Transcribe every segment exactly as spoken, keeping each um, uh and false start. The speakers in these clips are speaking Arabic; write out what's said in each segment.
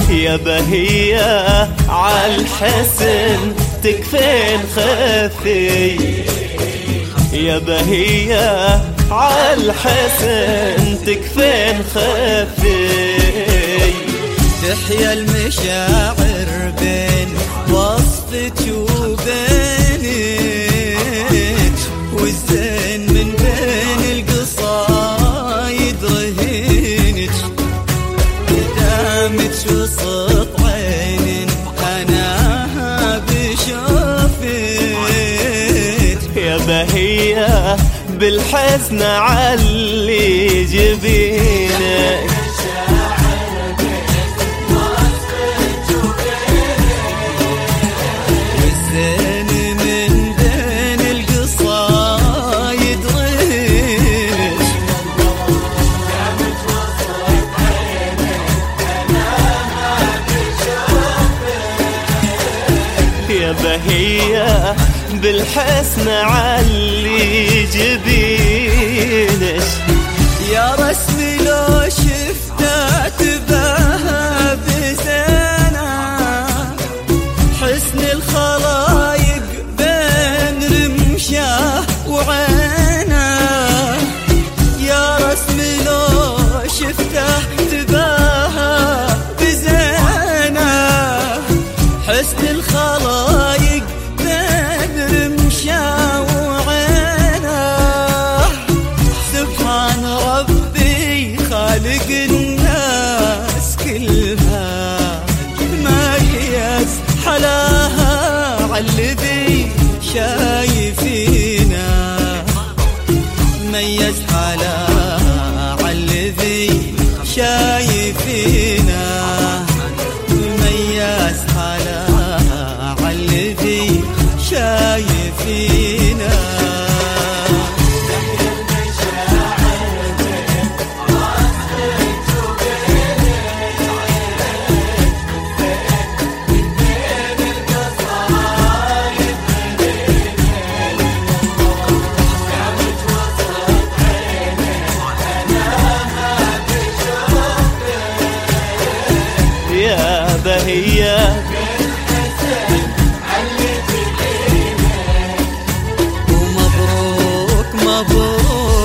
يا بهية عالحسن تكفين خفي، يا بهية عالحسن تكفين خفي. تحيا المشاعر بين وصفك وبينك، والزين من بين القصايد رهينك. دامك وسط عين أناها بشوفك، يا بهية بالحزن علي جبينك. والزين من بين القصايد رهينك. يا بهية بالحسن علي جبينك. يا رسمي لو شفته تباهى بزينه، حسن الخلايق بين رمشه وعينه. يا رسمي لو شفته تباهى بزينه، حسن الخلايق بين رمشه وعينه. سبحان ربي خالق الناس كلها، ميز حلاها عالذي شايفينا، ميز حلاها عالذي شايفينا، ميز حلاها عالذي شايفينا. يا بهية ومبروك مبروك.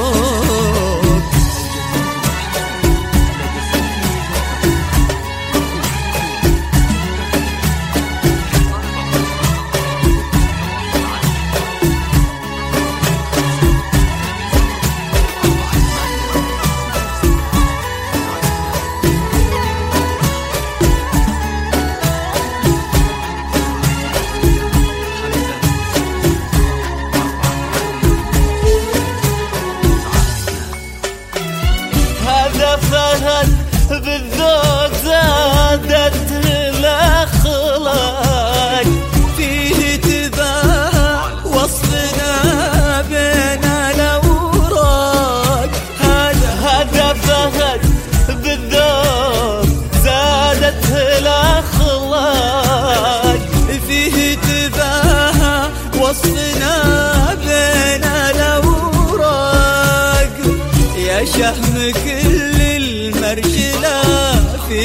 فهد بالذوق زادت الأخلاق، فيه تباهى وصفنا بين الأوراق. هذا هذا فهد بالذوق زادت الأخلاق، فيه تباهى وصفنا بين الأوراق. يا شهم كل المرجلة في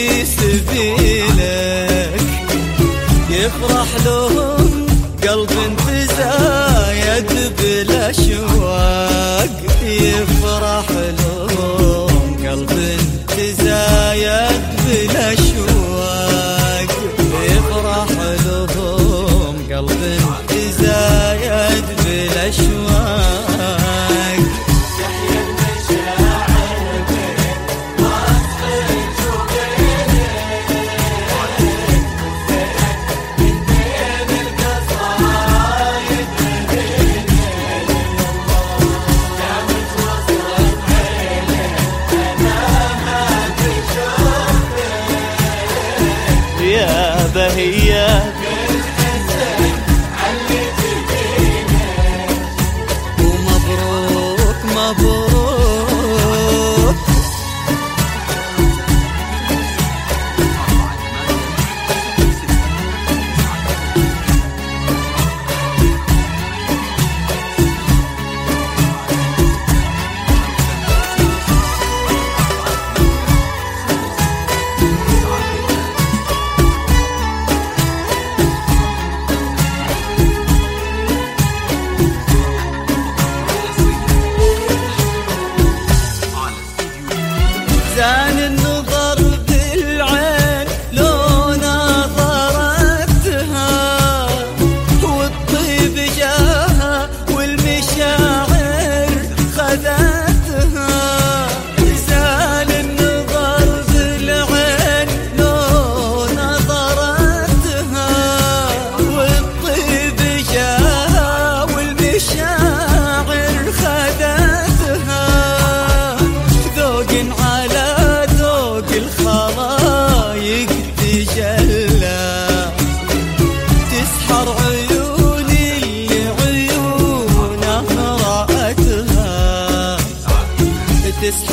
سبيلك، يفرح لهم قلب تزايد بالأشواق، يفرح لهم قلب تزايد بالأشواق، يفرح لهم قلب تزايد بالأشواق. يا بهية ومبروك مبروك.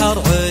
شرع